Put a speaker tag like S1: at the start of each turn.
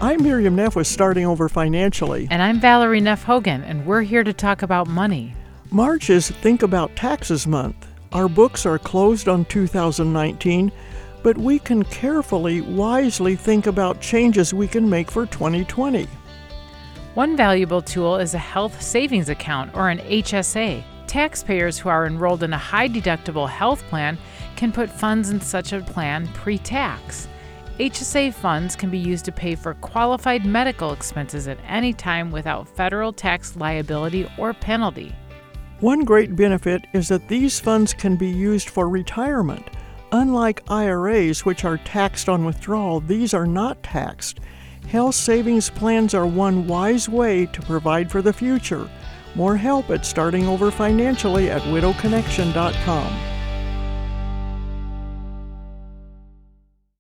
S1: I'm Miriam Neff with Starting Over Financially.
S2: And I'm Valerie Neff Hogan, and we're here to talk about money.
S1: March is Think About Taxes Month. Our books are closed on 2019, but we can carefully, wisely think about changes we can make for 2020.
S2: One valuable tool is a health savings account, or an HSA. Taxpayers who are enrolled in a high-deductible health plan can put funds in such a plan pre-tax. HSA funds can be used to pay for qualified medical expenses at any time without federal tax liability or penalty.
S1: One great benefit is that these funds can be used for retirement. Unlike IRAs, which are taxed on withdrawal, these are not taxed. Health savings plans are one wise way to provide for the future. More help at Starting Over Financially at widowconnection.com.